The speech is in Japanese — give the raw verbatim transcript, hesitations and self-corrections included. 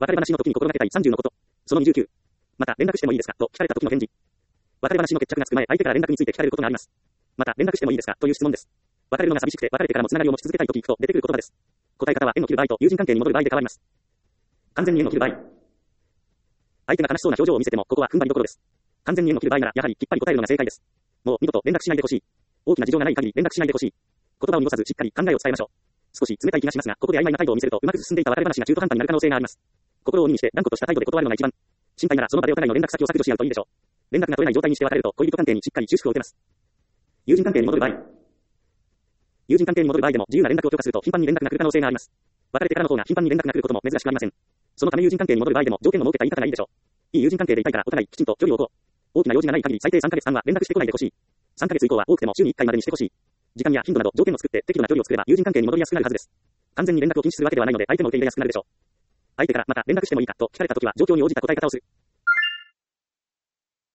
別れ話の時に心がけたいさんじゅうのこと。そのにじゅうきゅう。また、連絡してもいいですかと聞かれた時の返事。別れ話の決着がつく前、相手から連絡について聞かれることがあります。また、連絡してもいいですかという質問です。別れるのが寂しくて、別れてからもつながりを持ち続けたいと聞くと出てくる言葉です。答え方は縁を切る場合と友人関係に戻る場合で変わります。完全に縁を切る場合。相手が悲しそうな表情を見せても、ここは踏ん張りどころです。完全に縁を切る場合なら、やはりきっぱり答えるのが正解です。もう二度と連絡しないでほしい。大きな事情がない限り連絡しないでほしい。言葉を濁さずしっかり考えを伝えましょう。少し冷たい気がしますが、ここで曖昧な態度を見せるとうまく進んでいた別れ話が中途半端になる可能性があります。心を鬼にして断固とした態度で断るのが一番。心配ならその場でお互いの連絡先を削除し合うといいでしょう。連絡が取れない状態にして別れると恋人関係にしっかり終止符を打てます。友人関係に戻る場合。友人関係に戻る場合でも自由な連絡を許可すると頻繁に連絡が来る可能性があります。別れてからの方が頻繁に連絡が来ることも珍しくありません。そのため友人関係に戻る場合でも条件を設けた言い方がいいでしょう。いい友人関係でいたいからお互いきちんと距離を置こう。大きな用事がない限り最低さんかげつかんは連絡してこないでほしい。さんかげつ以降は多くても週にいっかいまでにしてほしい。時間や頻度など条件を作って適度な距離を作れば友人関係に戻りやすくなるはずです。完全に連絡を禁止するわけではないので相手も受け入れやすくなるでしょう。相手からまた連絡してもいいかと聞かれたときは状況に応じた答え方をする。